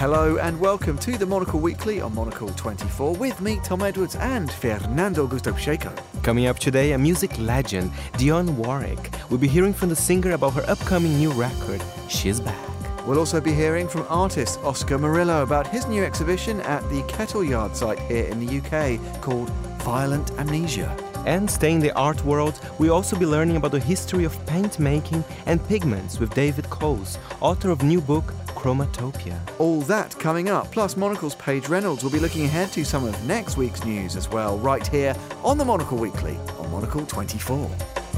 Hello and welcome to the Monocle Weekly on Monocle 24 with me, Tom Edwards, and Fernando Augusto Pacheco. Coming up today, a music legend, Dionne Warwick. We'll be hearing from the singer about her upcoming new record, She's Back. We'll also be hearing from artist Oscar Murillo about his new exhibition at the Kettle Yard site here in the UK called Violent Amnesia. And staying in the art world, we'll also be learning about the history of paint making and pigments with David Coles, author of new book Chromatopia. All that coming up, plus Monocle's Paige Reynolds will be looking ahead to some of next week's news as well, right here on the Monocle Weekly on Monocle 24.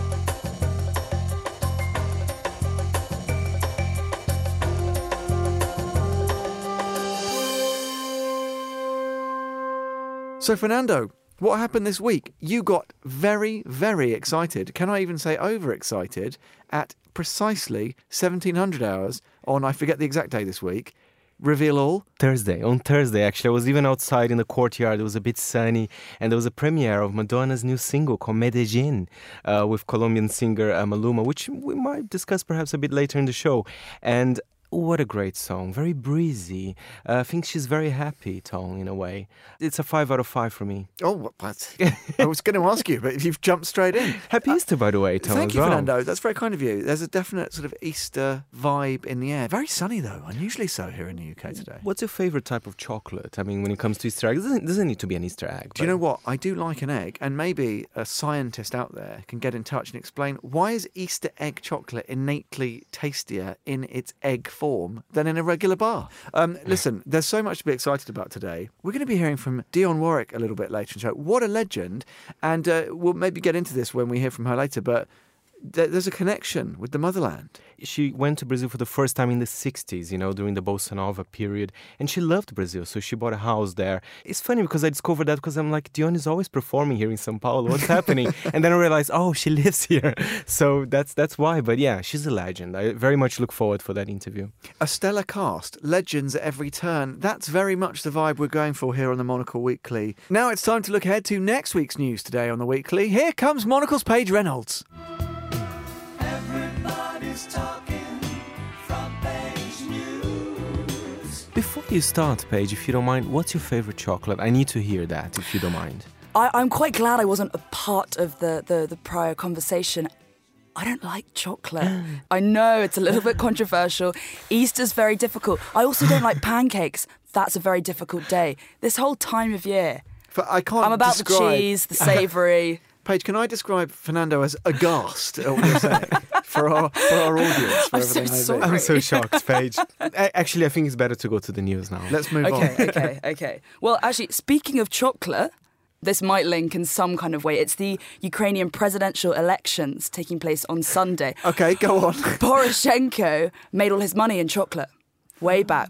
So, Fernando, what happened this week? You got very, very excited, can I even say overexcited, at precisely 1700 hours on, I forget the exact day this week, Reveal All? On Thursday, actually. I was even outside in the courtyard. It was a bit sunny. And there was a premiere of Madonna's new single called Medellin with Colombian singer Maluma, which we might discuss perhaps a bit later in the show. And what a great song. Very breezy. I think she's very happy, Tom, in a way. It's a 5 out of 5 for me. Oh, I was going to ask you, but you've jumped straight in. Happy Easter, by the way, Tom. Thank as you, well. Fernando. That's very kind of you. There's a definite sort of Easter vibe in the air. Very sunny, though. Unusually so here in the UK today. What's your favourite type of chocolate? I mean, when it comes to Easter eggs, it doesn't need to be an Easter egg. Do you know what? I do like an egg, and maybe a scientist out there can get in touch and explain why is Easter egg chocolate innately tastier in its egg form than in a regular bar. Listen, there's so much to be excited about today. We're going to be hearing from Dionne Warwick a little bit later in the show. What a legend. And we'll maybe get into this when we hear from her later, but there's a connection with the motherland. She went to Brazil for the first time in the 60s, during the Bossa Nova period. And she loved Brazil, so she bought a house there. It's funny because I discovered that because I'm like, Dionne is always performing here in São Paulo. What's happening? And then I realized, she lives here. So that's why. But yeah, she's a legend. I very much look forward for that interview. A stellar cast, legends at every turn. That's very much the vibe we're going for here on the Monocle Weekly. Now it's time to look ahead to next week's news today on the Weekly. Here comes Monocle's Paige Reynolds. Before you start, Paige, if you don't mind, what's your favourite chocolate? I need to hear that, if you don't mind. I'm quite glad I wasn't a part of the prior conversation. I don't like chocolate. I know it's a little bit controversial. Easter's very difficult. I also don't like pancakes. That's a very difficult day. This whole time of year. I'm about the cheese, the savoury. Paige, can I describe Fernando as aghast at what you're saying for our audience? I'm so sorry. I'm so shocked, Paige. Actually, I think it's better to go to the news now. Let's move on. Okay. Well, actually, speaking of chocolate, this might link in some kind of way. It's the Ukrainian presidential elections taking place on Sunday. Okay, go on. Poroshenko made all his money in chocolate. Way back.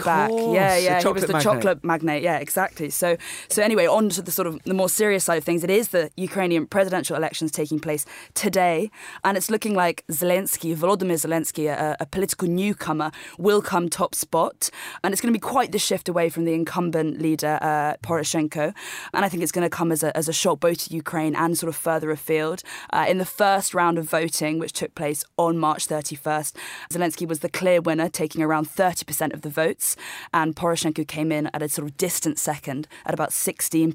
Yeah, he was the chocolate magnate. Yeah, exactly. So anyway, on to the sort of the more serious side of things. It is the Ukrainian presidential elections taking place today, and it's looking like Volodymyr Zelensky, a political newcomer, will come top spot, and it's going to be quite the shift away from the incumbent leader Poroshenko, and I think it's going to come as a shock both to Ukraine and sort of further afield. In the first round of voting, which took place on March 31st, Zelensky was the clear winner, taking around 30% of the votes, and Poroshenko came in at a sort of distant second at about 16%.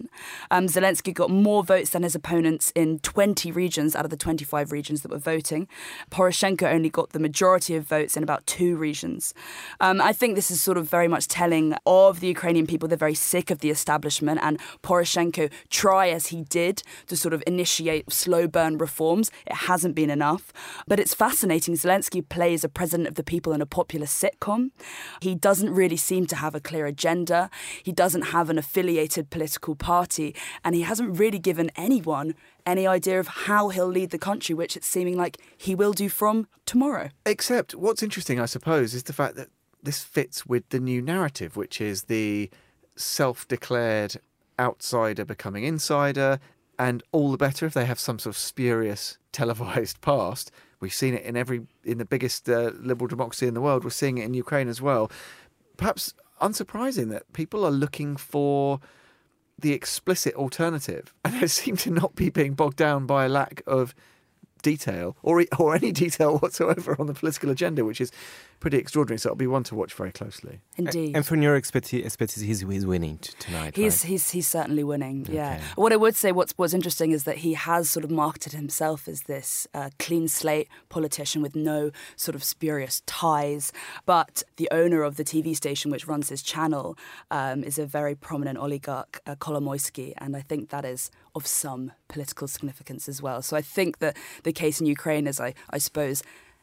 Zelensky got more votes than his opponents in 20 regions out of the 25 regions that were voting. Poroshenko only got the majority of votes in about 2 regions. I think this is sort of very much telling of the Ukrainian people. They're very sick of the establishment, and Poroshenko, try as he did to sort of initiate slow burn reforms, it hasn't been enough. But it's fascinating. Zelensky plays a president of the people in a popular sitcom. He doesn't really seem to have a clear agenda. He doesn't have an affiliated political party, and he hasn't really given anyone any idea of how he'll lead the country, which it's seeming like he will do from tomorrow. Except what's interesting, I suppose, is the fact that this fits with the new narrative, which is the self-declared outsider becoming insider, and all the better if they have some sort of spurious televised past. We've seen it in the biggest liberal democracy in the world. We're seeing it in Ukraine as well. Perhaps unsurprising that people are looking for the explicit alternative, and they seem to not be being bogged down by a lack of detail or any detail whatsoever on the political agenda, which is pretty extraordinary. So it'll be one to watch very closely. Indeed. And from your expertise, he's winning tonight. He's certainly winning. Yeah. What I would say, what's interesting is that he has sort of marketed himself as this clean slate politician with no sort of spurious ties. But the owner of the TV station which runs his channel is a very prominent oligarch, Kolomoisky, and I think that is of some political significance as well. So I think that the case in Ukraine is, I suppose,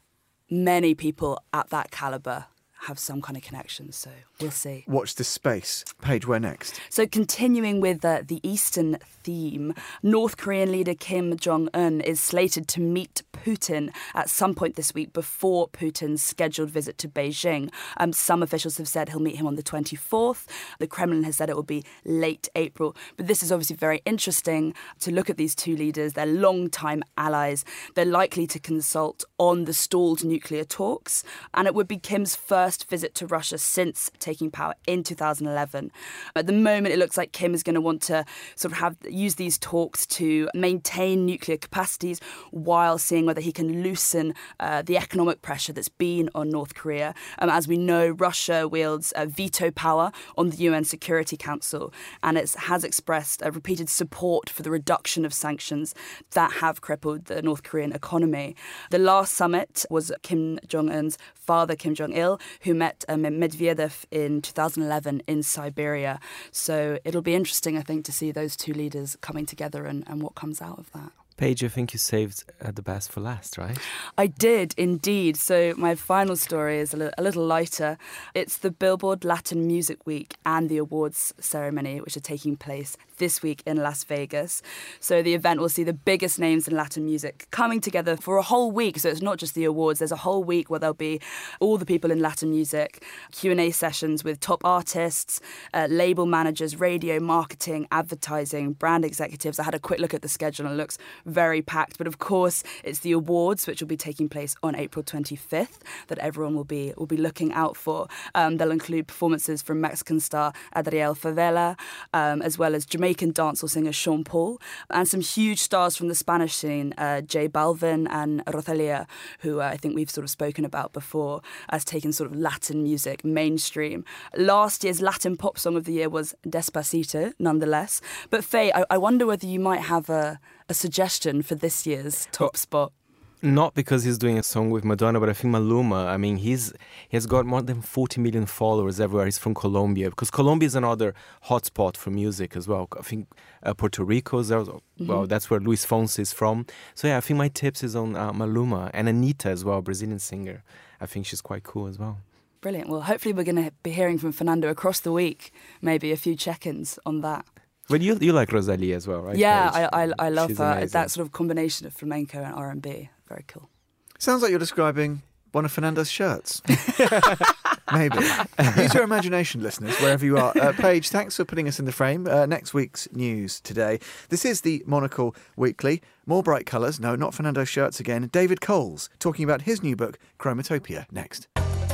many people at that calibre have some kind of connection, so we'll see. Watch this space. Paige, where next? So continuing with the Eastern theme, North Korean leader Kim Jong-un is slated to meet Putin at some point this week before Putin's scheduled visit to Beijing. Some officials have said he'll meet him on the 24th. The Kremlin has said it will be late April. But this is obviously very interesting to look at these two leaders. They're long-time allies. They're likely to consult on the stalled nuclear talks. And it would be Kim's first visit to Russia since taking power in 2011. At the moment, it looks like Kim is going to want to sort of use these talks to maintain nuclear capacities while seeing whether he can loosen the economic pressure that's been on North Korea. As we know, Russia wields veto power on the UN Security Council, and it has expressed a repeated support for the reduction of sanctions that have crippled the North Korean economy. The last summit was Kim Jong-un's father, Kim Jong-il, who met Medvedev in 2011 in Siberia. So it'll be interesting, I think, to see those two leaders coming together and what comes out of that. Paige, I think you saved the best for last, right? I did, indeed. So my final story is a little lighter. It's the Billboard Latin Music Week and the awards ceremony, which are taking place this week in Las Vegas. So the event will see the biggest names in Latin music coming together for a whole week. So it's not just the awards. There's a whole week where there'll be all the people in Latin music, Q&A sessions with top artists, label managers, radio, marketing, advertising, brand executives. I had a quick look at the schedule and it looks very packed. But of course, it's the awards, which will be taking place on April 25th, that everyone will be looking out for. They'll include performances from Mexican star Adriel Favela, as well as Jamaican dancehall singer Sean Paul, and some huge stars from the Spanish scene, J Balvin and Rosalia, who I think we've sort of spoken about before as taking sort of Latin music mainstream. Last year's Latin pop song of the year was Despacito, nonetheless. But Faye, I wonder whether you might have a suggestion for this year's top spot. Not because he's doing a song with Madonna, but I think Maluma, I mean, he has got more than 40 million followers everywhere. He's from Colombia, because Colombia is another hotspot for music as well. I think Puerto Rico is well, that's where Luis Fonsi is from. So yeah, I think my tips is on Maluma and Anitta as well, Brazilian singer. I think she's quite cool as well. Brilliant. Well, hopefully we're going to be hearing from Fernando across the week, maybe a few check-ins on that. But you like Rosalia as well, right? Yeah, I love She's her. amazing. That sort of combination of flamenco and R&B. Very cool. Sounds like you're describing one of Fernando's shirts. Maybe. Use your imagination, listeners, wherever you are. Paige, thanks for putting us in the frame. Next week's news today. This is the Monocle Weekly. More bright colours. No, not Fernando's shirts again. David Coles talking about his new book, Chromatopia, next.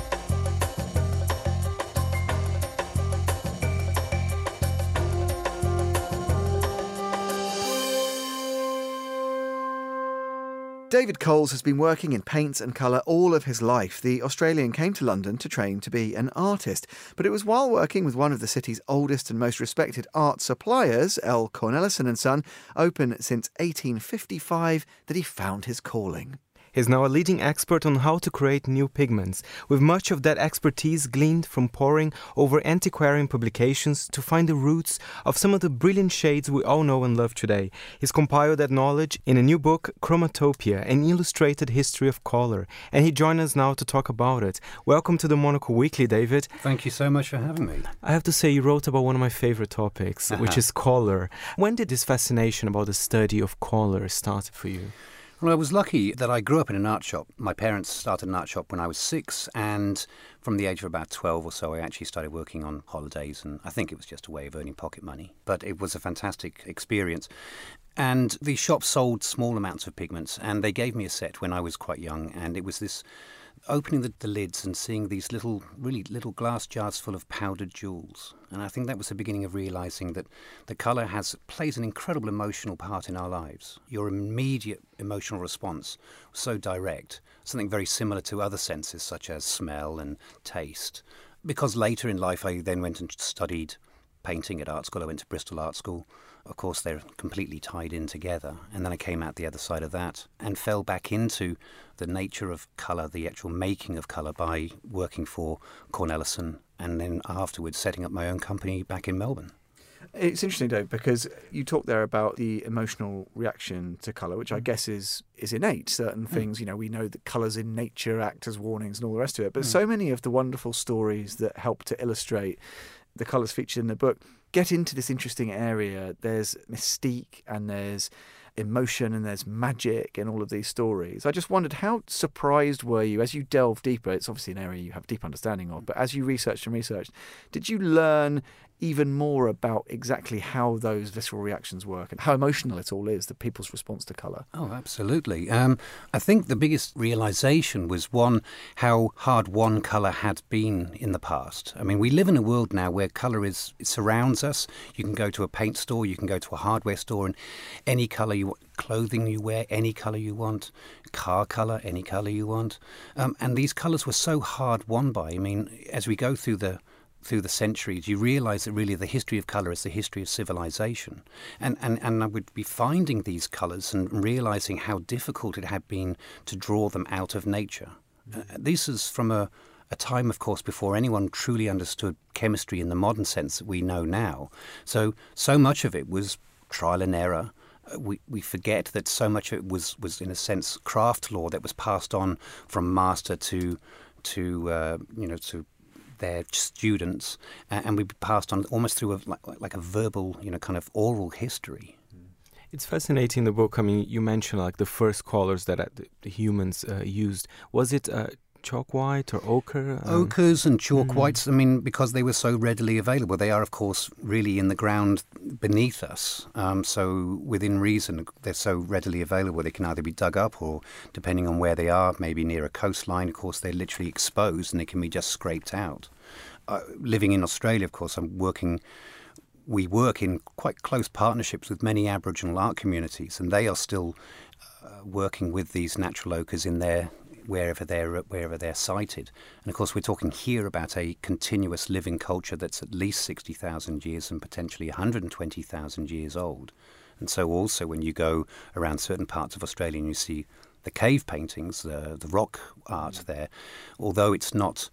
David Coles has been working in paints and colour all of his life. The Australian came to London to train to be an artist, but it was while working with one of the city's oldest and most respected art suppliers, L. Cornelison & Son, open since 1855, that he found his calling. He's now a leading expert on how to create new pigments, with much of that expertise gleaned from poring over antiquarian publications to find the roots of some of the brilliant shades we all know and love today. He's compiled that knowledge in a new book, Chromatopia, an illustrated history of colour, and he joins us now to talk about it. Welcome to the Monocle Weekly, David. Thank you so much for having me. I have to say, you wrote about one of my favourite topics, which is colour. When did this fascination about the study of colour start for you? Well, I was lucky that I grew up in an art shop. My parents started an art shop when I was 6, and from the age of about 12 or so, I actually started working on holidays, and I think it was just a way of earning pocket money. But it was a fantastic experience. And the shop sold small amounts of pigments, and they gave me a set when I was quite young, and it was this opening the lids and seeing these really little glass jars full of powdered jewels. And I think that was the beginning of realising that the colour plays an incredible emotional part in our lives. Your immediate emotional response was so direct, something very similar to other senses such as smell and taste. Because later in life I then went and studied painting at art school. I went to Bristol Art School. Of course, they're completely tied in together. And then I came out the other side of that and fell back into the nature of colour, the actual making of colour, by working for Cornellison and then afterwards setting up my own company back in Melbourne. It's interesting, Dave, because you talk there about the emotional reaction to colour, which I guess is innate. Certain things, we know that colours in nature act as warnings and all the rest of it. But so many of the wonderful stories that help to illustrate the colours featured in the book get into this interesting area. There's mystique and there's emotion and there's magic in all of these stories. I just wondered, how surprised were you as you delve deeper? It's obviously an area you have deep understanding of, but as you researched, did you learn even more about exactly how those visceral reactions work and how emotional it all is, the people's response to colour? Oh, absolutely. I think the biggest realisation was, how hard one colour had been in the past. I mean, we live in a world now where colour it surrounds us. You can go to a paint store, you can go to a hardware store, and any colour you want, clothing you wear, any colour you want, car colour, any colour you want. And these colours were so hard won by. I mean, as we go through the centuries, you realise that really the history of colour is the history of civilization. And I would be finding these colours and realising how difficult it had been to draw them out of nature. This is from a time, of course, before anyone truly understood chemistry in the modern sense that we know now. So much of it was trial and error. We forget that so much of it was in a sense craft lore that was passed on from master to their students, and we passed on almost through like a verbal, kind of oral history. It's fascinating, the book. I mean, you mentioned like the first colours that the humans used. Was it chalk white or ochre? Ochres and chalk whites, I mean, because they were so readily available. They are, of course, really in the ground beneath us. So within reason, they're so readily available. They can either be dug up or, depending on where they are, maybe near a coastline, of course, they're literally exposed and they can be just scraped out. Living in Australia, of course, we work in quite close partnerships with many Aboriginal art communities, and they are still working with these natural ochres in their wherever they're sited. And of course we're talking here about a continuous living culture that's at least 60,000 years and potentially 120,000 years old. And so also when you go around certain parts of Australia and you see the cave paintings, the rock art there, although it's not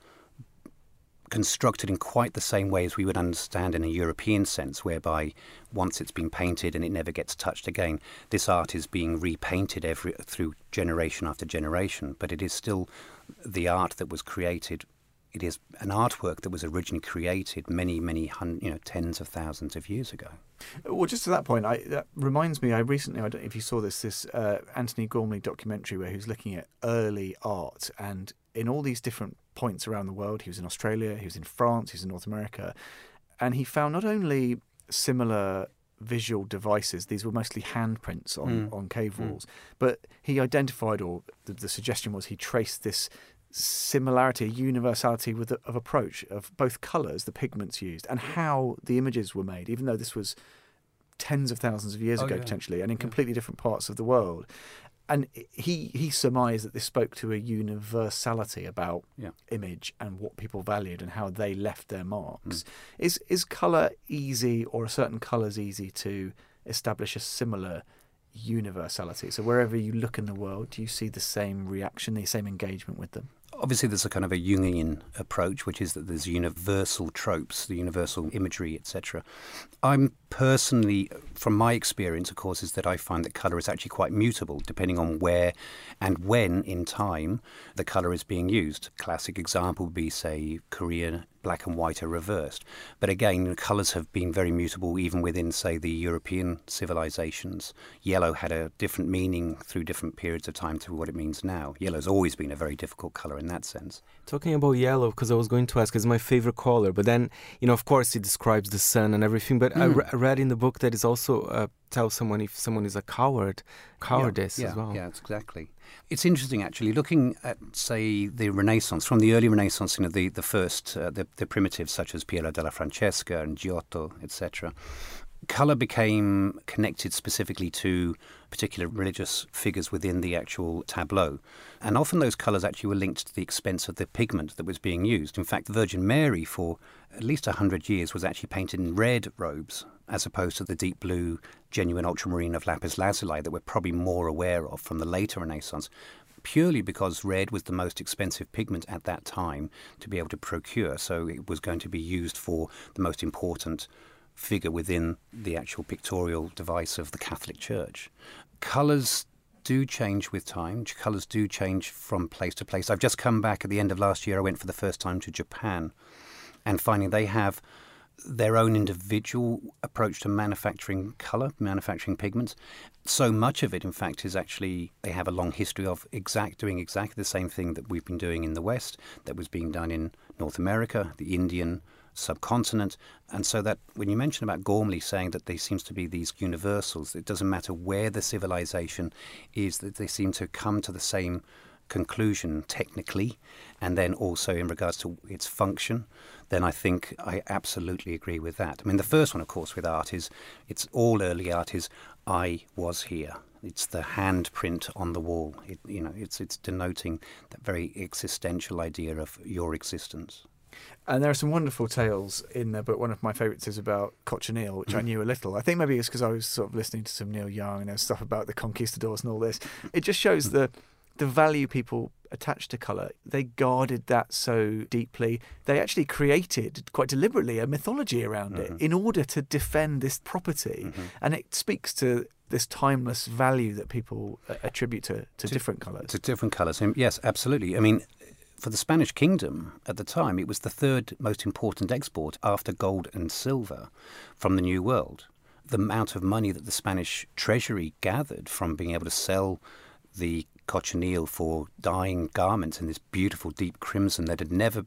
constructed in quite the same way as we would understand in a European sense, whereby once it's been painted and it never gets touched again, this art is being repainted through generation after generation, but it is still the art that was created. It is an artwork that was originally created many tens of thousands of years ago. Well, just to that point, that reminds me, I don't know if you saw this Anthony Gormley documentary where he was looking at early art, and in all these different points around the world. He was in Australia, he was in France, he was in North America, and he found not only similar visual devices, these were mostly handprints on cave walls, but he identified, or the suggestion was he traced this similarity, universality of approach of both colours, the pigments used, and how the images were made, even though this was tens of thousands of years ago potentially, and in completely different parts of the world. And he surmised that this spoke to a universality about image and what people valued and how they left their marks. Is colour easy, or are certain colours easy to establish a similar universality? So wherever you look in the world, do you see the same reaction, the same engagement with them? Obviously, there's a kind of a Jungian approach, which is that there's universal tropes, the universal imagery, etc. I'm personally, from my experience, of course, is that I find that colour is actually quite mutable, depending on where and when in time the colour is being used. A classic example would be, say, Korean black and white are reversed. But again, the colours have been very mutable even within, say, the European civilizations. Yellow had a different meaning through different periods of time to what it means now. Yellow's always been a very difficult colour in that sense. Talking about yellow, because I was going to ask, it's my favorite color, but then, of course, it describes the sun and everything, but I read in the book that is also tell someone if someone is a cowardice as well. Yeah, exactly. It's interesting, actually, looking at, say, the Renaissance, from the early Renaissance, the first, the primitives such as Piero della Francesca and Giotto, etc., colour became connected specifically to particular religious figures within the actual tableau. And often those colours actually were linked to the expense of the pigment that was being used. In fact, the Virgin Mary, for at least 100 years, was actually painted in red robes, as opposed to the deep blue, genuine ultramarine of lapis lazuli that we're probably more aware of from the later Renaissance, purely because red was the most expensive pigment at that time to be able to procure. So it was going to be used for the most important figure within the actual pictorial device of the Catholic Church. Colours do change with time. Colours do change from place to place. I've just come back at the end of last year. I went for the first time to Japan, and finding they have their own individual approach to manufacturing colour, manufacturing pigments. So much of it, in fact, is actually they have a long history of doing exactly the same thing that we've been doing in the West, that was being done in North America, the Indian subcontinent. And so that when you mention about Gormley saying that there seems to be these universals, it doesn't matter where the civilization is, that they seem to come to the same conclusion technically, and then also in regards to its function, then I think I absolutely agree with that. I mean, the first one, of course, with art is, it's all early art is, I was here. It's the handprint on the wall. It's denoting that very existential idea of your existence. And there are some wonderful tales in there, but one of my favourites is about Cochineal, which I knew a little. I think maybe it's because I was sort of listening to some Neil Young and there's stuff about the conquistadors and all this. It just shows the value people attach to colour. They guarded that so deeply. They actually created, quite deliberately, a mythology around it in order to defend this property. And it speaks to this timeless value that people attribute to different colours. To different colours, yes, absolutely. I mean, for the Spanish kingdom at the time, it was the third most important export after gold and silver from the New World. The amount of money that the Spanish treasury gathered from being able to sell the cochineal for dyeing garments in this beautiful deep crimson that had never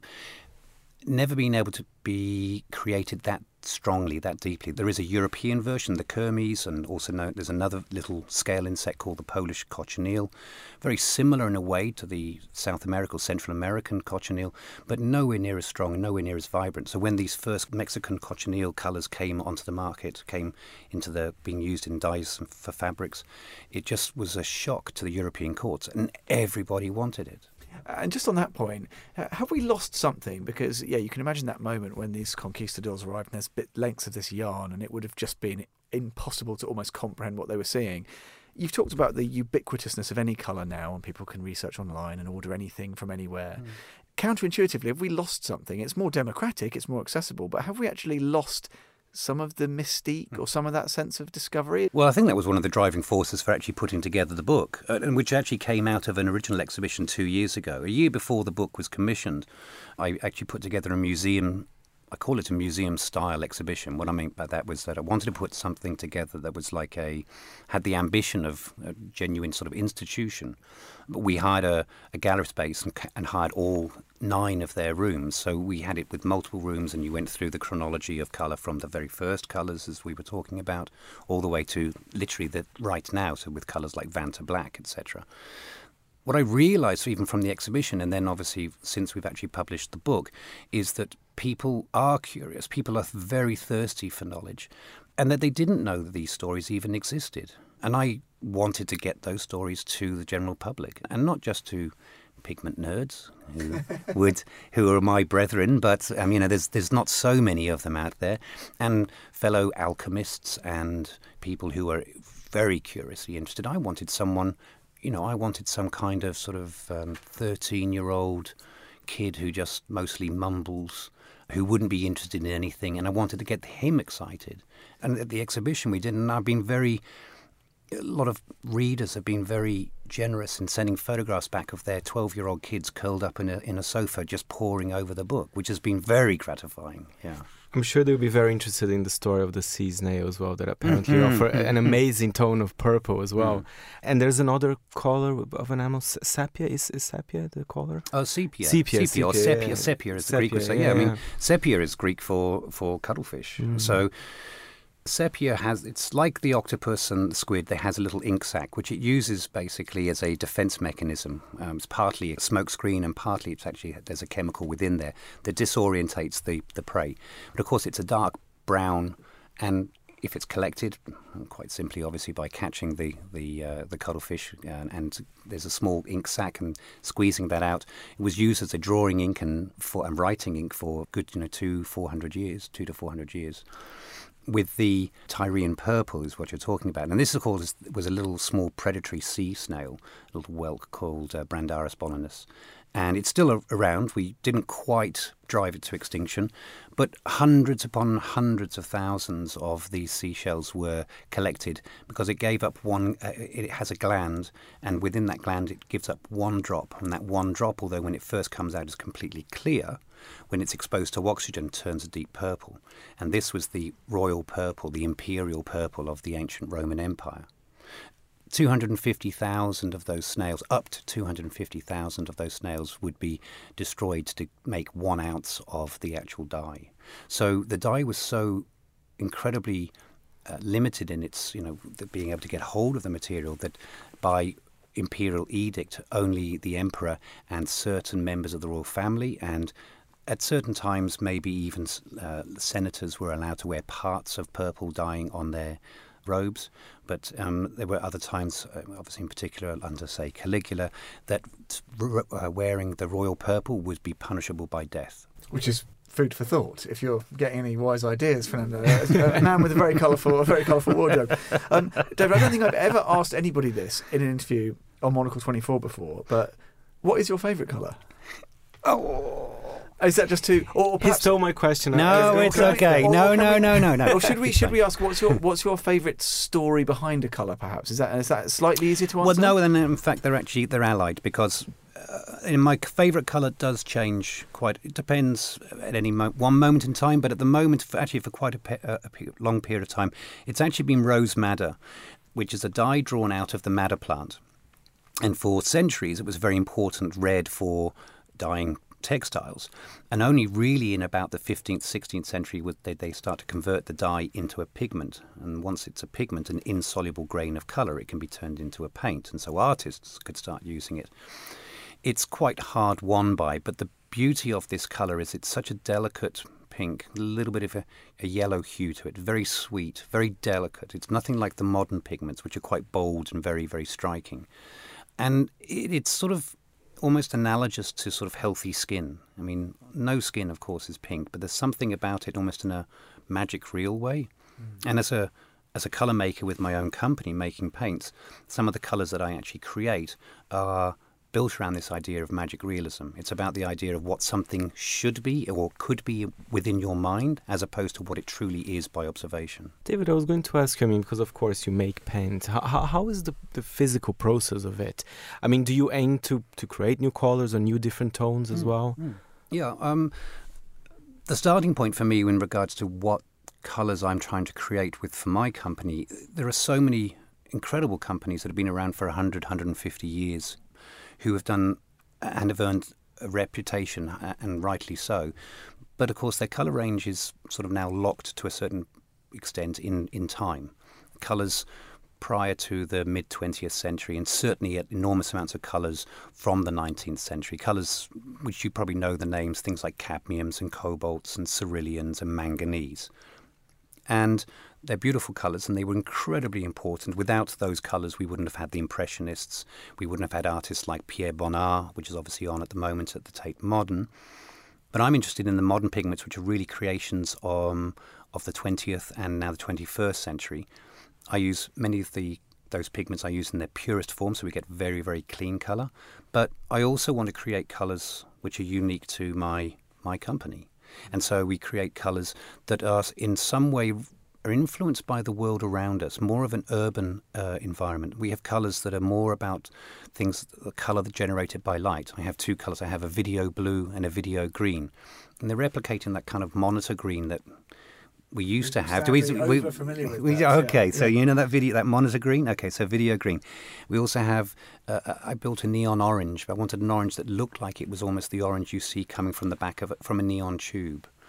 been able to be created that strongly, that deeply. There is a European version, the Kermes, and also there's another little scale insect called the Polish cochineal, very similar in a way to the South American, Central American cochineal, but nowhere near as strong and nowhere near as vibrant. So when these first Mexican cochineal colours came onto the market, came into being used in dyes for fabrics, it just was a shock to the European courts, and everybody wanted it. And just on that point, have we lost something? Because, you can imagine that moment when these conquistadors arrived and there's lengths of this yarn and it would have just been impossible to almost comprehend what they were seeing. You've talked about the ubiquitousness of any colour now, and people can research online and order anything from anywhere. Counterintuitively, have we lost something? It's more democratic, it's more accessible, but have we actually lost some of the mystique or some of that sense of discovery? Well, I think that was one of the driving forces for actually putting together the book, and which actually came out of an original exhibition 2 years ago. A year before the book was commissioned, I actually put together a museum. I call it a museum-style exhibition. What I mean by that was that I wanted to put something together that was had the ambition of a genuine sort of institution. But we hired a gallery space and hired all 9 of their rooms. So we had it with multiple rooms, and you went through the chronology of colour from the very first colours, as we were talking about, all the way to literally the right now, so with colours like Vanta Black, etc. What I realised even from the exhibition, and then obviously since we've actually published the book, is that people are curious, people are very thirsty for knowledge, and that they didn't know that these stories even existed. And I wanted to get those stories to the general public, and not just to pigment nerds who are my brethren, but there's not so many of them out there, and fellow alchemists and people who are very curiously interested. I wanted some kind of sort of 13-year-old kid who just mostly mumbles, who wouldn't be interested in anything, and I wanted to get him excited. And at the exhibition we did, and a lot of readers have been very generous in sending photographs back of their 12-year-old kids curled up in a sofa just poring over the book, which has been very gratifying. Yeah. I'm sure they'll be very interested in the story of the sea snail as well, that apparently offer an amazing tone of purple as well. And there's another color of an animal, sepia. Is sepia the color? Oh, sepia. Sepia or sepia. Yeah. Sepia is the Greek would say. Yeah, sepia is Greek for cuttlefish. So Sepia it's like the octopus and the squid, they has a little ink sac, which it uses basically as a defense mechanism. It's partly a smoke screen and partly there's a chemical within there that disorientates the prey. But of course it's a dark brown, and if it's collected, quite simply obviously by catching the cuttlefish, and there's a small ink sac and squeezing that out, it was used as a drawing ink and writing ink for good 2 to 400 years. With the Tyrian purple is what you're talking about. And this, of course, was a little small predatory sea snail, a little whelk called Brandaris bolanus. And it's still around. We didn't quite drive it to extinction, but hundreds upon hundreds of thousands of these seashells were collected because it gave up it has a gland, and within that gland it gives up one drop. And that one drop, although when it first comes out is completely clear, when it's exposed to oxygen turns a deep purple. And this was the royal purple, the imperial purple of the ancient Roman Empire. 250,000 of those snails, up to 250,000 of those snails would be destroyed to make 1 ounce of the actual dye. So the dye was so incredibly limited in its, being able to get hold of the material, that by imperial edict, only the emperor and certain members of the royal family, and at certain times maybe even senators, were allowed to wear parts of purple dyeing on their robes. But there were other times, obviously in particular under, say, Caligula, that wearing the royal purple would be punishable by death. Which is food for thought, if you're getting any wise ideas, Fernando. A man with a very colourful wardrobe. David, I don't think I've ever asked anybody this in an interview on Monocle 24 before, but what is your favourite colour? Oh... Is that just too? Or he stole my question. No, it's okay. No. Or should we ask what's your favourite story behind a colour? Perhaps is that slightly easier to answer? Well, no. And in fact, they're allied, because my favourite colour does change quite. It depends at any one moment in time, but at the moment, for quite a long period of time, it's actually been rose madder, which is a dye drawn out of the madder plant, and for centuries it was very important red for dyeing textiles, and only really in about the 15th, 16th century would they start to convert the dye into a pigment. And once it's a pigment, an insoluble grain of colour, it can be turned into a paint, and so artists could start using it. It's quite hard won by, but the beauty of this colour is it's such a delicate pink, a little bit of a yellow hue to it, very sweet, very delicate. It's nothing like the modern pigments, which are quite bold and very, very striking. And it's sort of almost analogous to sort of healthy skin. I mean, no skin, of course, is pink, but there's something about it almost in a magic real way. And as a colour maker with my own company making paints, some of the colours that I actually create are built around this idea of magic realism. It's about the idea of what something should be or could be within your mind, as opposed to what it truly is by observation. David, I was going to ask you, because of course you make paint. How is the physical process of it? I mean, do you aim to create new colors or new different tones as well? Yeah. The starting point for me in regards to what colors I'm trying to create for my company, there are so many incredible companies that have been around for 100, 150 years who have done and have earned a reputation, and rightly so. But of course their colour range is sort of now locked to a certain extent in time. Colours prior to the mid-20th century, and certainly at enormous amounts of colours from the 19th century. Colours which you probably know the names, things like cadmiums and cobalts and ceruleans and manganese. And they're beautiful colours, and they were incredibly important. Without those colours, we wouldn't have had the Impressionists. We wouldn't have had artists like Pierre Bonnard, which is obviously on at the moment at the Tate Modern. But I'm interested in the modern pigments, which are really creations of the 20th and now the 21st century. I use many of those pigments I use in their purest form, so we get very, very clean colour. But I also want to create colours which are unique to my company. And so we create colours that are in some way are influenced by the world around us, more of an urban environment. We have colours that are more about things, the colour generated by light. I have two colours. I have a video blue and a video green. And they're replicating that kind of monitor green that we used to have. Okay, so you know that monitor green? Okay, so video green. We also have, I built a neon orange. I wanted an orange that looked like it was almost the orange you see coming from the back of it, from a neon tube.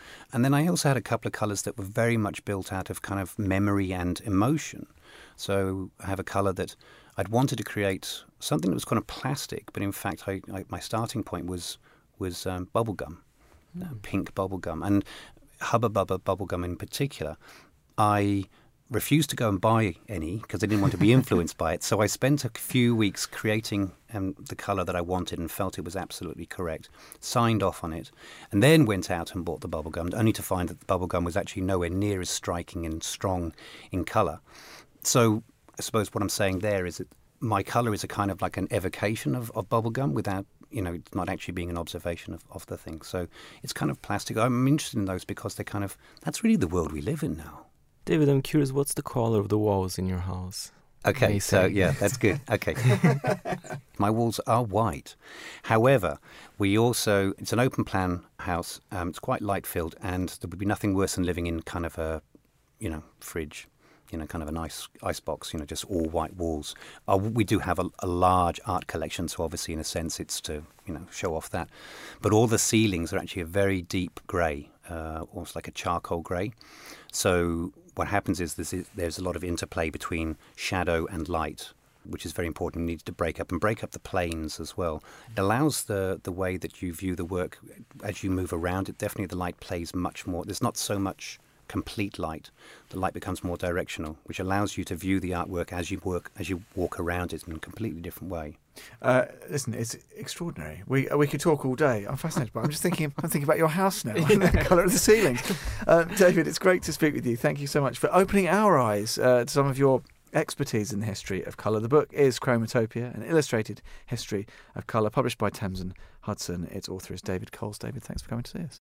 And then I also had a couple of colours that were very much built out of kind of memory and emotion. So I have a colour that I'd wanted to create something that was kind of plastic, but in fact my starting point was bubblegum, pink bubblegum. And Hubba Bubba bubblegum in particular, I refused to go and buy any because I didn't want to be influenced by it. So I spent a few weeks creating the colour that I wanted and felt it was absolutely correct, signed off on it, and then went out and bought the bubblegum, only to find that the bubblegum was actually nowhere near as striking and strong in colour. So I suppose what I'm saying there is that my colour is a kind of like an evocation of bubblegum without, it's not actually being an observation of the thing. So it's kind of plastic. I'm interested in those because they're kind of, that's really the world we live in now. David, I'm curious, what's the color of the walls in your house? Okay, so yeah, that's good. Okay. My walls are white. However, it's an open plan house. It's quite light filled, and there would be nothing worse than living in kind of a, fridge, kind of a nice ice box, just all white walls. We do have a large art collection, so obviously in a sense it's to, show off that. But all the ceilings are actually a very deep grey, almost like a charcoal grey. So what happens is there's a lot of interplay between shadow and light, which is very important. You need to break up the planes as well. It allows the way that you view the work as you move around it. Definitely the light plays much more. There's not so much complete light. The light becomes more directional, which allows you to view the artwork as you walk around it in a completely different way. Listen, it's extraordinary. We could talk all day. I'm fascinated, but I'm thinking about your house now and the colour of the ceilings. David, it's great to speak with you. Thank you so much for opening our eyes to some of your expertise in the history of colour. The book is Chromatopia, an illustrated history of colour, published by Thames and Hudson. Its author is David Coles. David, thanks for coming to see us.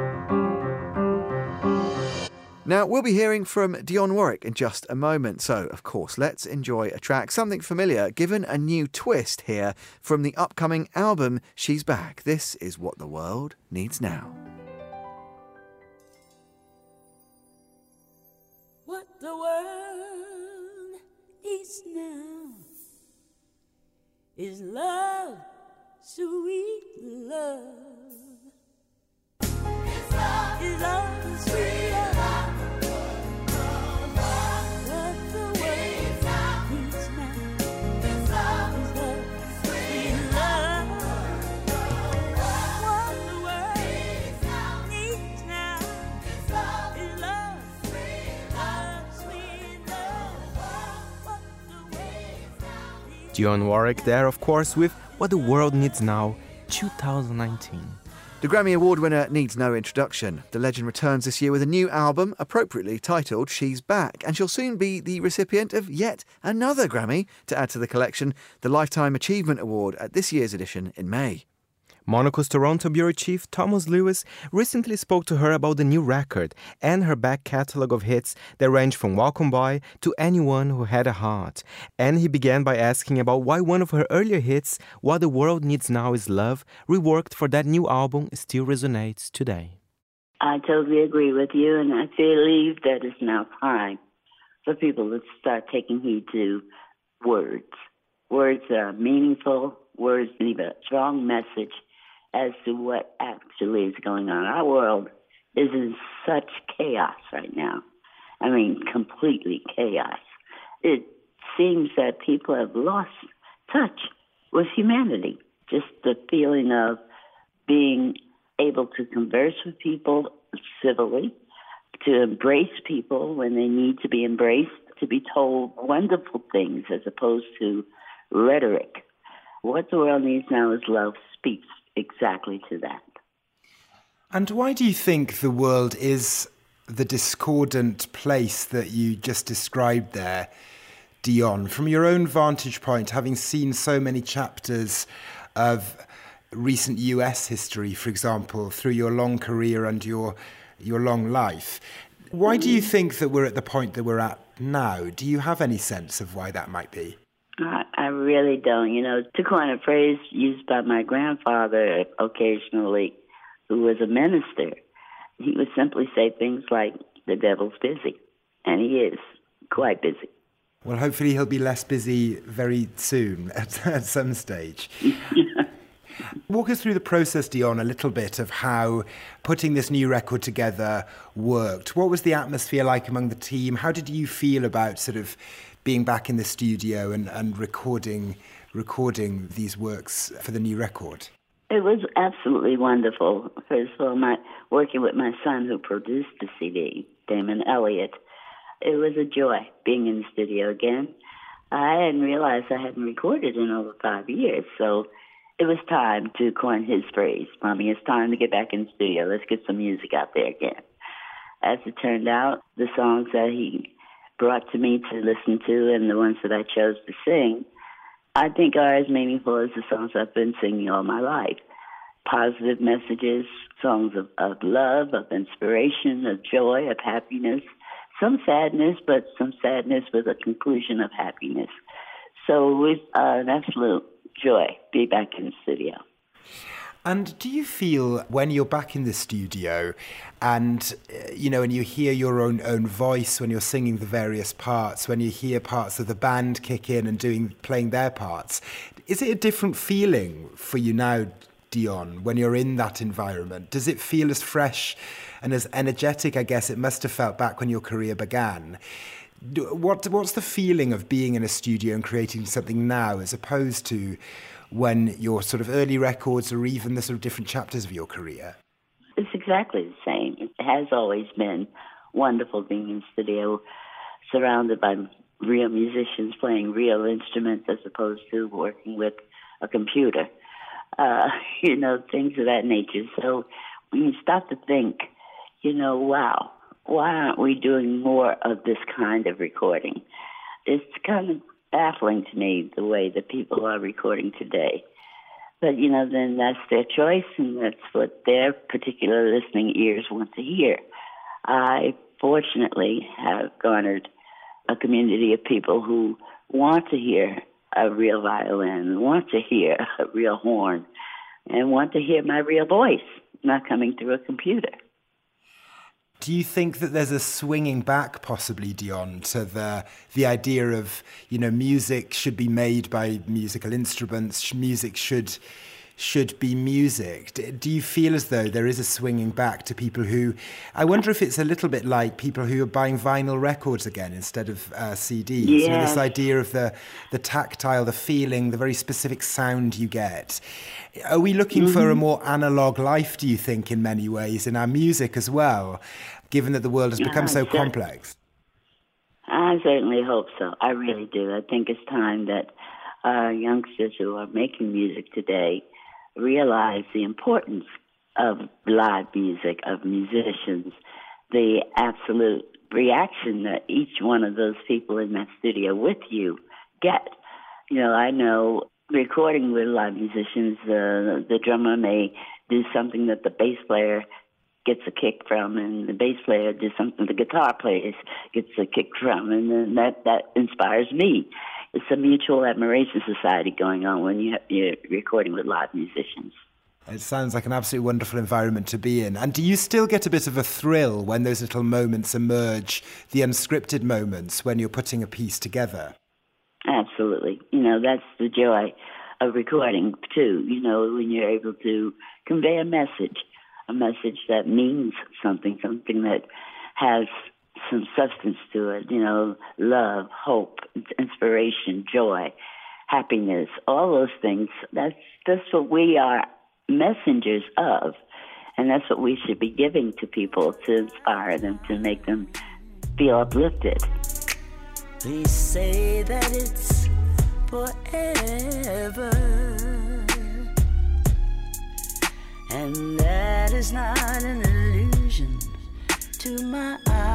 Now, we'll be hearing from Dionne Warwick in just a moment. So, of course, let's enjoy a track, something familiar, given a new twist here from the upcoming album, She's Back. This is What the World Needs Now. What the world needs now is love, sweet love. It's love, it's love, sweet love. Dionne Warwick there, of course, with What the World Needs Now, 2019. The Grammy Award winner needs no introduction. The legend returns this year with a new album, appropriately titled She's Back, and she'll soon be the recipient of yet another Grammy to add to the collection, the Lifetime Achievement Award at this year's edition in May. Monaco's Toronto bureau chief Thomas Lewis recently spoke to her about the new record and her back catalogue of hits that range from Welcome By to Anyone Who Had a Heart. And he began by asking about why one of her earlier hits, What the World Needs Now Is Love, reworked for that new album, still resonates today. I totally agree with you, and I believe that it's now time for people to start taking heed to words. Words that are meaningful, words that leave a strong message as to what actually is going on. Our world is in such chaos right now. I mean, completely chaos. It seems that people have lost touch with humanity. Just the feeling of being able to converse with people civilly, to embrace people when they need to be embraced, to be told wonderful things as opposed to rhetoric. What the world needs now is love speaks exactly to that. And why do you think the world is the discordant place that you just described there, Dionne? From your own vantage point, having seen so many chapters of recent US history, for example, through your long career and your long life, why do you think that we're at the point that we're at now? Do you have any sense of why that might be? I really don't. To coin a phrase used by my grandfather occasionally, who was a minister, he would simply say things like, the devil's busy. And he is quite busy. Well, hopefully he'll be less busy very soon at some stage. Walk us through the process, Dion, a little bit of how putting this new record together worked. What was the atmosphere like among the team? How did you feel about sort of being back in the studio and recording these works for the new record? It was absolutely wonderful. First of all, working with my son who produced the CD, Damon Elliott, it was a joy being in the studio again. I hadn't realized I hadn't recorded in over 5 years, so it was time to coin his phrase, "Mommy, it's time to get back in the studio. Let's get some music out there again." As it turned out, the songs that he brought to me to listen to and the ones that I chose to sing, I think are as meaningful as the songs I've been singing all my life. Positive messages, songs of love, of inspiration, of joy, of happiness. Some sadness, but some sadness with a conclusion of happiness. So it was an absolute joy to be back in the studio. And do you feel when you're back in the studio and, and you hear your own voice when you're singing the various parts, when you hear parts of the band kick in and playing their parts, is it a different feeling for you now, Dion, when you're in that environment? Does it feel as fresh and as energetic, I guess, it must have felt back when your career began? What's the feeling of being in a studio and creating something now as opposed to when your sort of early records or even the sort of different chapters of your career? It's exactly the same. It has always been wonderful being in the studio, surrounded by real musicians playing real instruments as opposed to working with a computer, things of that nature. So when you stop to think, wow, why aren't we doing more of this kind of recording? It's kind of baffling to me the way that people are recording today. But, then that's their choice and that's what their particular listening ears want to hear. I fortunately have garnered a community of people who want to hear a real violin, want to hear a real horn, and want to hear my real voice, not coming through a computer. Do you think that there's a swinging back, possibly, Dion, to the idea of, music should be made by musical instruments, music should be music? Do you feel as though there is a swinging back to people who, I wonder if it's a little bit like people who are buying vinyl records again instead of CDs? Yeah. This idea of the tactile, the feeling, the very specific sound you get. Are we looking for a more analog life, do you think, in many ways, in our music as well, given that the world has become so complex? I certainly hope so. I really do. I think it's time that youngsters who are making music today realize the importance of live music, of musicians, the absolute reaction that each one of those people in that studio with you get. I know recording with live musicians, the drummer may do something that the bass player gets a kick from, and the bass player does something the guitar player gets a kick from, and then that inspires me. It's a mutual admiration society going on when you're recording with live musicians. It sounds like an absolutely wonderful environment to be in. And do you still get a bit of a thrill when those little moments emerge, the unscripted moments, when you're putting a piece together? Absolutely. That's the joy of recording, too, when you're able to convey a message that means something that has some substance to it, love, hope, inspiration, joy, happiness, all those things. That's what we are messengers of, and that's what we should be giving to people to inspire them, to make them feel uplifted. Please say that it's forever, and that is not an illusion to my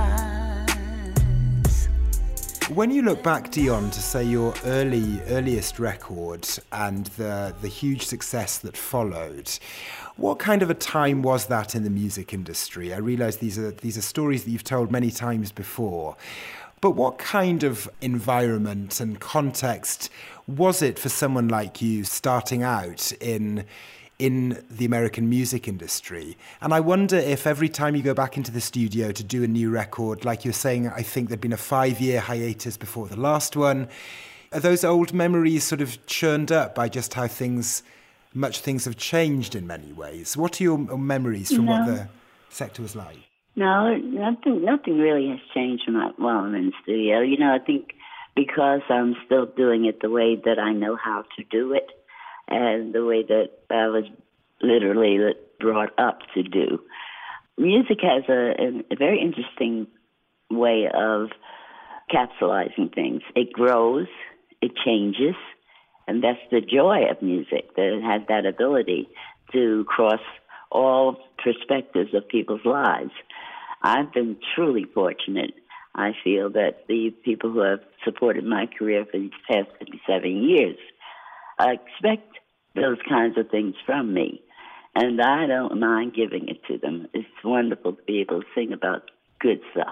eyes. When you look back, Dion, to say your earliest record and the huge success that followed, what kind of a time was that in the music industry? I realise these are stories that you've told many times before. But what kind of environment and context was it for someone like you starting out in the American music industry? And I wonder if every time you go back into the studio to do a new record, like you're saying, I think there'd been a 5-year hiatus before the last one, are those old memories sort of churned up by just how things much things have changed in many ways. What are your memories from what the sector was like? No, nothing really has changed while I'm in the studio. I think because I'm still doing it the way that I know how to do it and the way that I was literally brought up to do. Music has a very interesting way of capsulizing things. It grows, it changes, and that's the joy of music, that it has that ability to cross all perspectives of people's lives. I've been truly fortunate. I feel that the people who have supported my career for these past 57 years expect those kinds of things from me, and I don't mind giving it to them. It's wonderful to be able to sing about good stuff.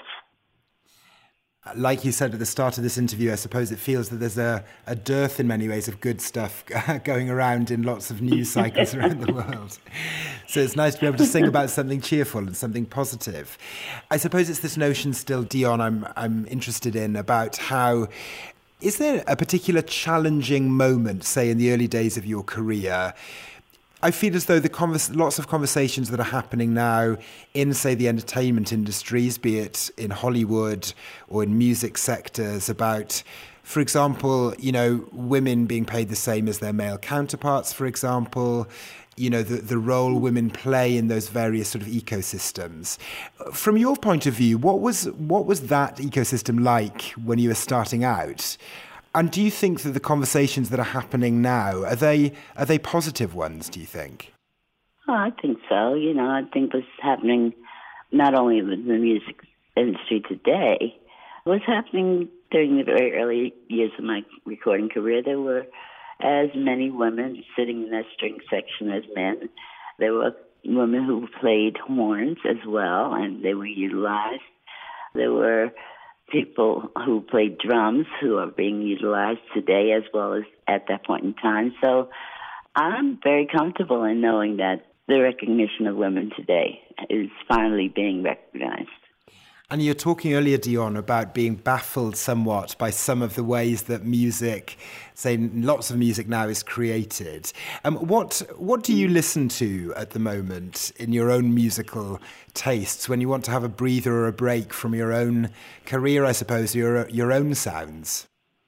Like you said at the start of this interview, I suppose it feels that there's a dearth in many ways of good stuff going around in lots of news cycles around the world. So it's nice to be able to sing about something cheerful and something positive. I suppose it's this notion still, Dion, I'm interested in about how, is there a particular challenging moment, say in the early days of your career? I feel as though lots of conversations that are happening now in, say, the entertainment industries, be it in Hollywood or in music sectors, about, for example, women being paid the same as their male counterparts, for example, the role women play in those various sort of ecosystems. From your point of view, what was that ecosystem like when you were starting out? And do you think that the conversations that are happening now, are they positive ones, do you think? Oh, I think so. I think what's happening not only with the music industry today, what's happening during the very early years of my recording career, there were as many women sitting in that string section as men. There were women who played horns as well, and they were utilized. There were people who played drums who are being utilized today as well as at that point in time. So I'm very comfortable in knowing that the recognition of women today is finally being recognized. And you're talking earlier, Dion, about being baffled somewhat by some of the ways that music, say lots of music now, is created. What do you listen to at the moment in your own musical tastes when you want to have a breather or a break from your own career, I suppose, your own sounds?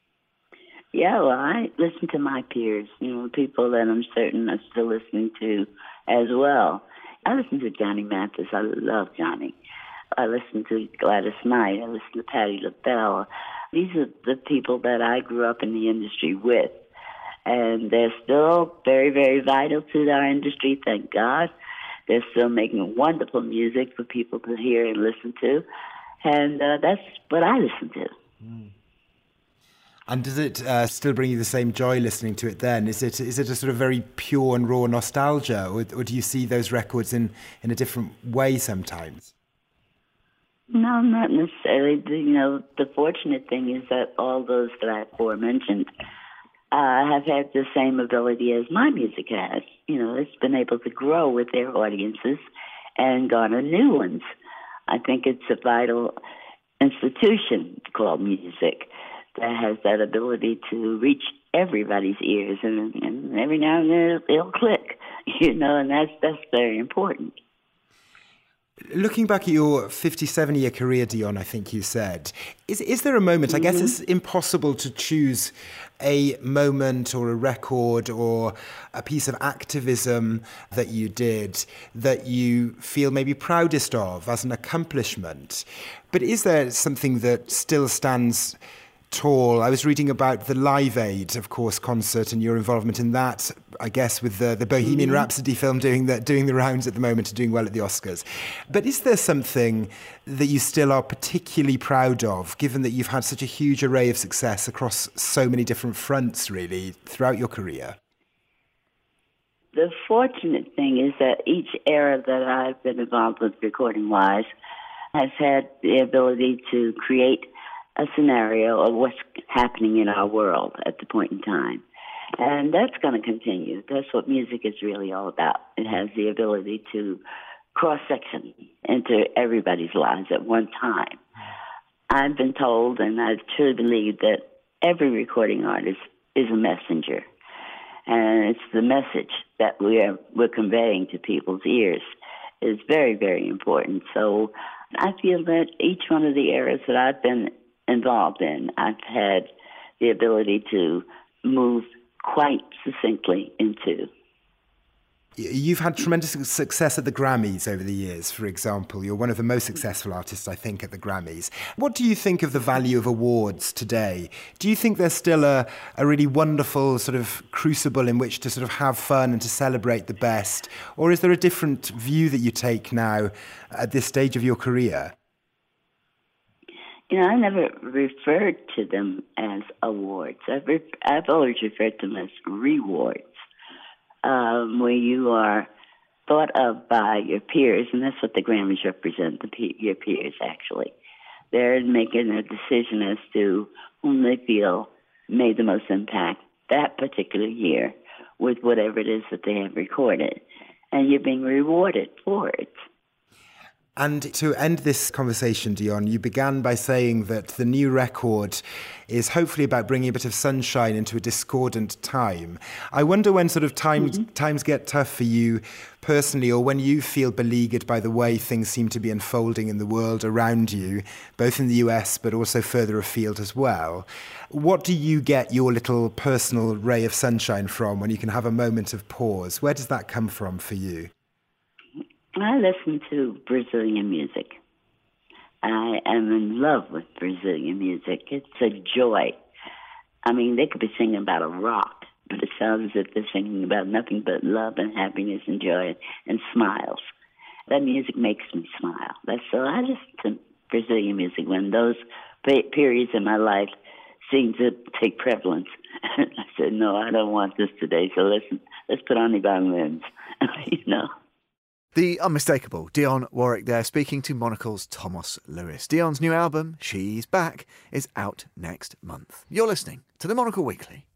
Yeah, well, I listen to my peers, people that I'm certain are still listening to as well. I listen to Johnny Mathis. I love Johnny. I listen to Gladys Knight. I listen to Patti LaBelle. These are the people that I grew up in the industry with. And they're still very, very vital to our industry, thank God. They're still making wonderful music for people to hear and listen to. And that's what I listen to. Mm. And does it still bring you the same joy listening to it then? Is it a sort of very pure and raw nostalgia? Or do you see those records in a different way sometimes? No, not necessarily. The fortunate thing is that all those that I aforementioned have had the same ability as my music has. It's been able to grow with their audiences and garner new ones. I think it's a vital institution called music that has that ability to reach everybody's ears, and every now and then it'll click, and that's very important. Looking back at your 57-year career, Dion, I think you said, is there a moment, I guess it's impossible to choose a moment or a record or a piece of activism that you did that you feel maybe proudest of as an accomplishment, but is there something that still stands tall? I was reading about the Live Aid, of course, concert and your involvement in that, I guess, with the Bohemian Rhapsody film doing the rounds at the moment and doing well at the Oscars. But is there something that you still are particularly proud of, given that you've had such a huge array of success across so many different fronts, really, throughout your career? The fortunate thing is that each era that I've been involved with recording-wise has had the ability to create a scenario of what's happening in our world at the point in time. And that's going to continue. That's what music is really all about. It has the ability to cross-section into everybody's lives at one time. I've been told, and I truly believe, that every recording artist is a messenger. And it's the message that we're conveying to people's ears is very, very important. So I feel that each one of the areas that I've been involved in, I've had the ability to move quite succinctly into. You've had tremendous success at the Grammys over the years, for example. You're one of the most successful artists, I think, at the Grammys. What do you think of the value of awards today? Do you think there's still a really wonderful sort of crucible in which to sort of have fun and to celebrate the best? Or is there a different view that you take now at this stage of your career? You know, I never referred to them as awards. I've always referred to them as rewards. Where you are thought of by your peers, and that's what the Grammys represent, your peers, actually. They're making a decision as to whom they feel made the most impact that particular year with whatever it is that they have recorded, and you're being rewarded for it. And to end this conversation, Dionne, you began by saying that the new record is hopefully about bringing a bit of sunshine into a discordant time. I wonder when sort of times get tough for you personally, or when you feel beleaguered by the way things seem to be unfolding in the world around you, both in the US but also further afield as well. What do you get your little personal ray of sunshine from when you can have a moment of pause? Where does that come from for you? I listen to Brazilian music. I am in love with Brazilian music. It's a joy. I mean, they could be singing about a rock, but it sounds as if they're singing about nothing but love and happiness and joy and smiles. That music makes me smile. So I listen to Brazilian music when those periods in my life seem to take prevalence. I said, no, I don't want this today, so let's put on the violins, you know. The unmistakable Dionne Warwick there, speaking to Monocle's Thomas Lewis. Dionne's new album, She's Back, is out next month. You're listening to the Monocle Weekly.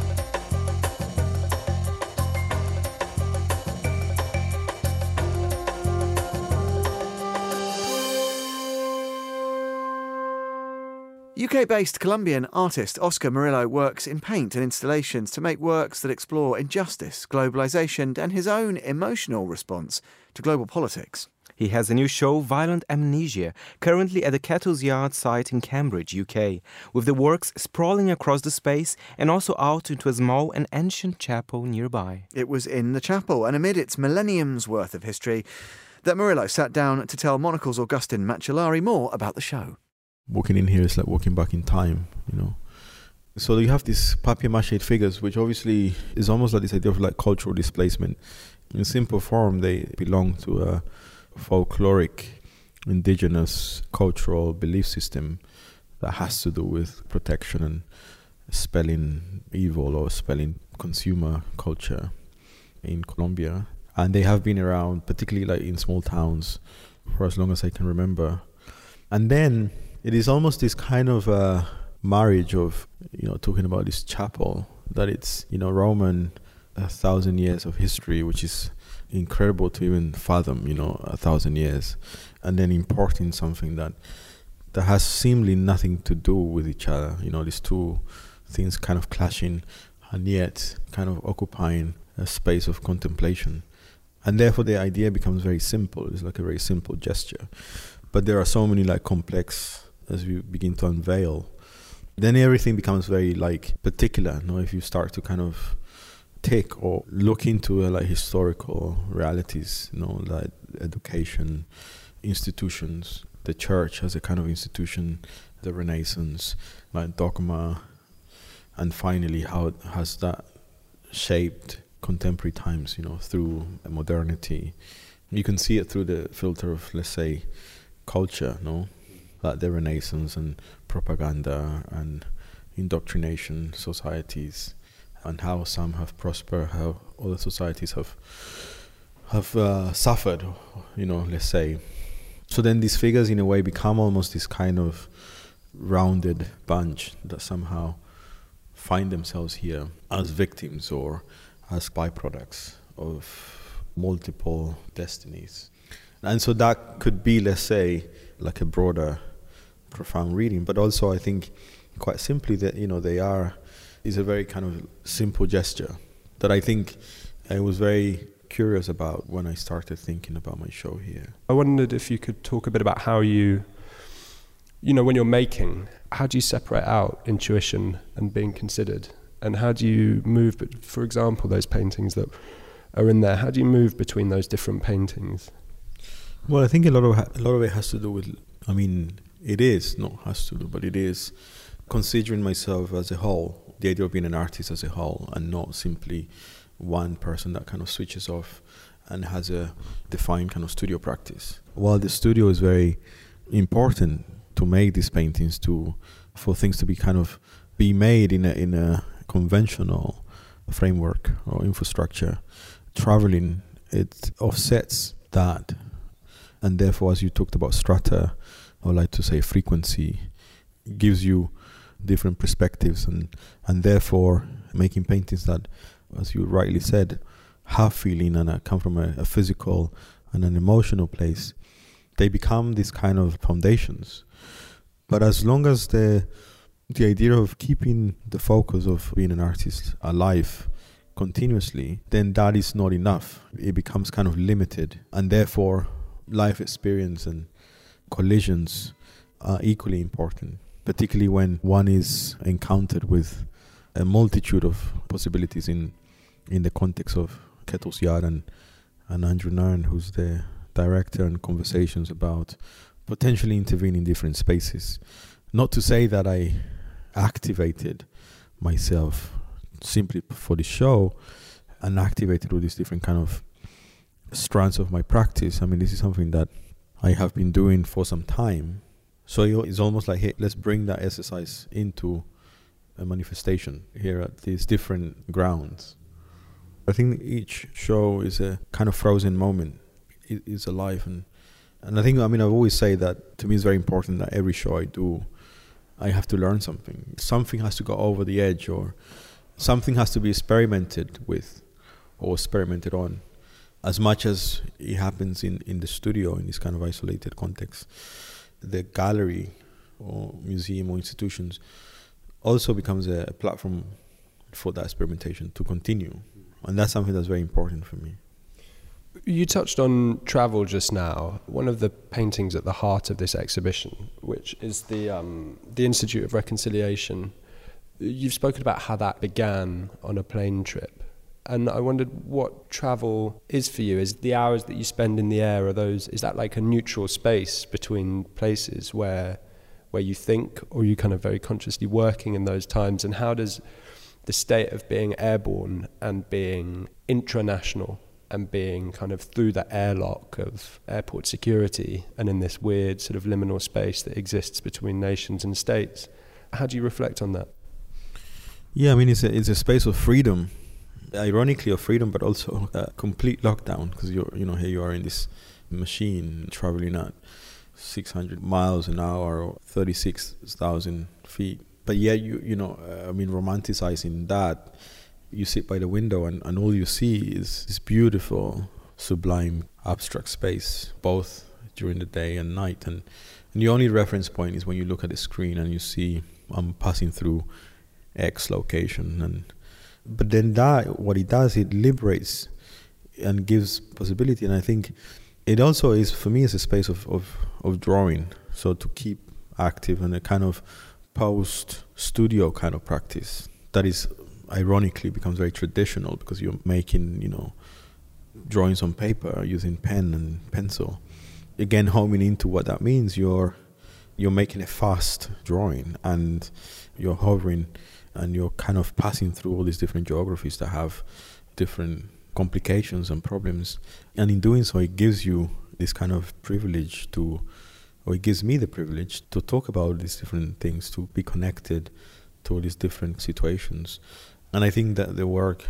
UK-based Colombian artist Oscar Murillo works in paint and installations to make works that explore injustice, globalisation and his own emotional response to global politics. He has a new show, Violent Amnesia, currently at the Kettle's Yard site in Cambridge, UK, with the works sprawling across the space and also out into a small and ancient chapel nearby. It was in the chapel, and amid its millenniums worth of history, that Murillo sat down to tell Monocle's Augustin Macellari more about the show. Walking in here is like walking back in time, you know. So you have these papier-mâché figures, which obviously is almost like this idea of like cultural displacement. In simple form, they belong to a folkloric, indigenous, cultural belief system that has to do with protection and spelling evil or spelling consumer culture in Colombia. And they have been around, particularly like in small towns, for as long as I can remember. And then it is almost this kind of marriage of, you know, talking about this chapel, that it's, you know, Roman 1,000 years of history, which is incredible to even fathom, you know, 1,000 years, and then importing something that has seemingly nothing to do with each other, you know, these two things kind of clashing and yet kind of occupying a space of contemplation. And therefore the idea becomes very simple. It's like a very simple gesture. But there are so many like complex, as we begin to unveil, then everything becomes very like particular. You know, if you start to kind of take or look into like historical realities, you know, like education, institutions, the church as a kind of institution, the Renaissance, like dogma, and finally how has that shaped contemporary times, you know, through modernity. You can see it through the filter of, let's say, culture, no? Like the Renaissance and propaganda and indoctrination societies, and how some have prospered, how other societies have suffered, you know, let's say. So then these figures in a way become almost this kind of rounded bunch that somehow find themselves here as victims or as byproducts of multiple destinies. And so that could be, let's say, like a broader, profound reading, but also I think quite simply that, you know, is a very kind of simple gesture that I think I was very curious about when I started thinking about my show here. I wondered if you could talk a bit about how you know, when you're making, how do you separate out intuition and being considered? And how do you move, for example, those paintings that are in there, how do you move between those different paintings? Well, I think a lot of it has to do with, I mean, it is, not has to do, but it is considering myself as a whole, the idea of being an artist as a whole, and not simply one person that kind of switches off and has a defined kind of studio practice. While the studio is very important to make these paintings, for things to be kind of be made in a conventional framework or infrastructure, traveling, it offsets that. And therefore, as you talked about strata, I would like to say frequency, gives you different perspectives, and therefore making paintings that, as you rightly said, have feeling and come from a physical and an emotional place, they become these kind of foundations. But as long as the idea of keeping the focus of being an artist alive continuously, then that is not enough. It becomes kind of limited, and therefore life experience and collisions are equally important, particularly when one is encountered with a multitude of possibilities in the context of Kettle's Yard and Andrew Nairn, who's the director, and conversations about potentially intervening in different spaces. Not to say that I activated myself simply for the show and activated all these different kind of strands of my practice. I mean, this is something that I have been doing for some time. So it's almost like, hey, let's bring that exercise into a manifestation here at these different grounds. I think each show is a kind of frozen moment. It is alive, and I think, I mean, I always say that to me it's very important that every show I do, I have to learn something. Something has to go over the edge, or something has to be experimented with or experimented on, as much as it happens in the studio in this kind of isolated context. The gallery or museum or institutions also becomes a platform for that experimentation to continue. And that's something that's very important for me. You touched on travel just now. One of the paintings at the heart of this exhibition, which is the Institute of Reconciliation, you've spoken about how that began on a plane trip. And I wondered what travel is for you. Is the hours that you spend in the air, is that like a neutral space between places where you think, or you kind of very consciously working in those times? And how does the state of being airborne and being intranational and being kind of through that airlock of airport security and in this weird sort of liminal space that exists between nations and states, how do you reflect on that? Yeah, I mean, it's a space of freedom, ironically of freedom, but also a complete lockdown, because here you are in this machine traveling at 600 miles an hour or 36,000 feet. But yet, romanticizing that, you sit by the window and all you see is this beautiful, sublime, abstract space, both during the day and night. And the only reference point is when you look at the screen and you see I'm passing through X location. But then what it does, it liberates and gives possibility. And I think it also is, for me, is a space of drawing. So to keep active and a kind of post-studio kind of practice that is ironically becomes very traditional, because you're making, drawings on paper using pen and pencil. Again, homing into what that means, you're making a fast drawing and you're hovering and you're kind of passing through all these different geographies that have different complications and problems. And in doing so, it gives you this kind of privilege it gives me the privilege to talk about these different things, to be connected to all these different situations. And I think that the work,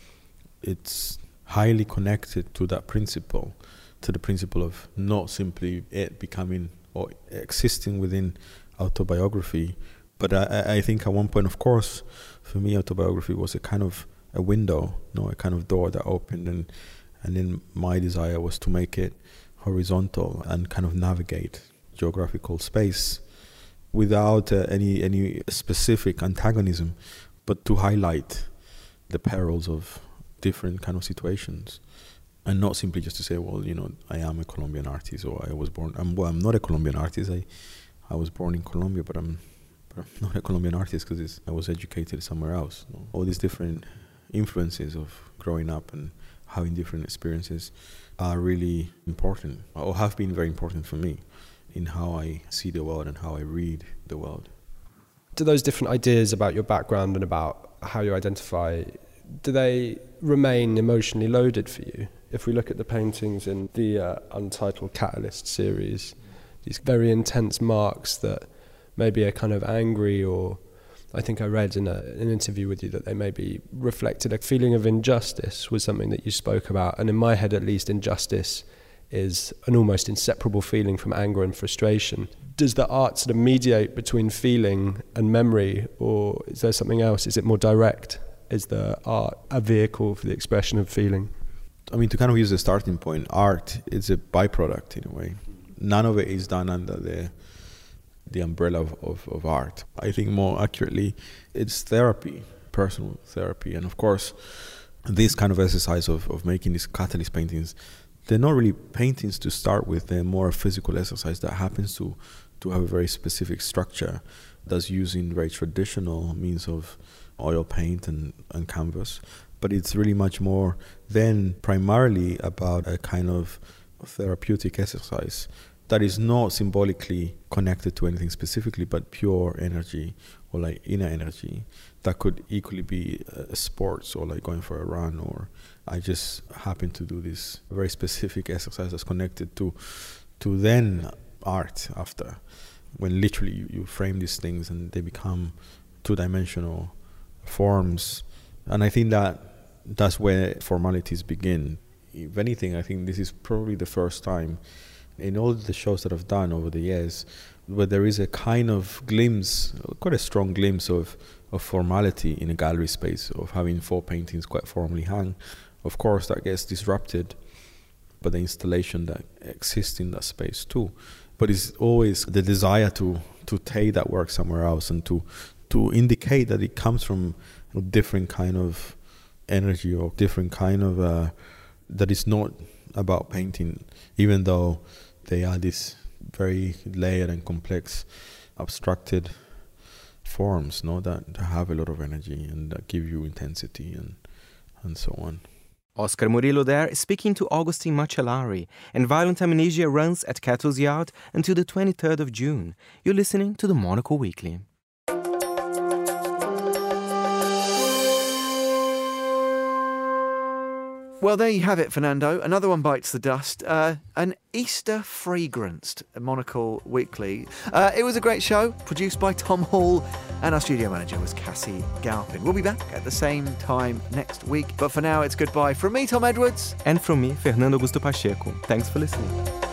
it's highly connected to that principle, to the principle of not simply it becoming or existing within autobiography. But I think at one point, of course, for me, autobiography was a kind of a window, a kind of door that opened, and then my desire was to make it horizontal and kind of navigate geographical space without any specific antagonism, but to highlight the perils of different kind of situations. And not simply just to say, well, I am a Colombian artist, or I was born. I'm not a Colombian artist. I was born in Colombia, but I'm not a Colombian artist because I was educated somewhere else. All these different influences of growing up and having different experiences are really important, or have been very important for me in how I see the world and how I read the world. Do those different ideas about your background and about how you identify, do they remain emotionally loaded for you? If we look at the paintings in the Untitled Catalyst series, these very intense marks that maybe are kind of angry, or I think I read in an interview with you that they maybe reflected a feeling of injustice, was something that you spoke about. And in my head, at least, injustice is an almost inseparable feeling from anger and frustration. Does the art sort of mediate between feeling and memory, or is there something else? Is it more direct? Is the art a vehicle for the expression of feeling? I mean, to kind of use a starting point, art is a byproduct in a way. None of it is done under the umbrella of art. I think more accurately, it's therapy, personal therapy. And of course, this kind of exercise of making these catalyst paintings, they're not really paintings to start with. They're more a physical exercise that happens to have a very specific structure that's using very traditional means of oil paint and canvas. But it's really much more than primarily about a kind of therapeutic exercise that is not symbolically connected to anything specifically, but pure energy or like inner energy that could equally be sports or like going for a run, or I just happen to do this very specific exercise that's connected to then art after, when literally you frame these things and they become two-dimensional forms. And I think that's where formalities begin. If anything, I think this is probably the first time in all the shows that I've done over the years where there is a kind of glimpse, quite a strong glimpse of formality in a gallery space, of having 4 paintings quite formally hung. Of course, that gets disrupted by the installation that exists in that space too. But it's always the desire to take that work somewhere else and to indicate that it comes from a different kind of energy or different kind of that is not about painting, even though they are these very layered and complex abstracted forms, that have a lot of energy and that give you intensity and so on. Oscar Murillo there, speaking to Augustin Macellari, and Violent Amnesia runs at Kettle's Yard until the 23rd of June. You're listening to the Monocle Weekly. Well, there you have it, Fernando. Another one bites the dust. An Easter fragranced Monocle Weekly. It was a great show, produced by Tom Hall, and our studio manager was Cassie Galpin. We'll be back at the same time next week. But for now, it's goodbye from me, Tom Edwards. And from me, Fernando Augusto Pacheco. Thanks for listening.